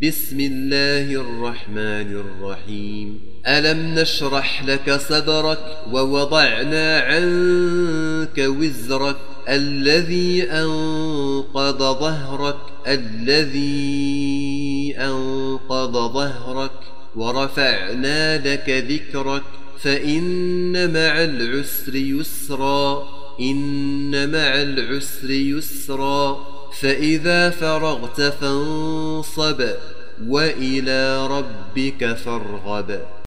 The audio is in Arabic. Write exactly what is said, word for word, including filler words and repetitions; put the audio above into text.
بسم الله الرحمن الرحيم ألم نشرح لك صدرك ووضعنا عنك وزرك الذي أنقض ظهرك الذي أنقض ظهرك ورفعنا لك ذكرك فإن مع العسر يسرا إن مع العسر يسرا فإذا فرغت فانصب وإلى ربك فارغب.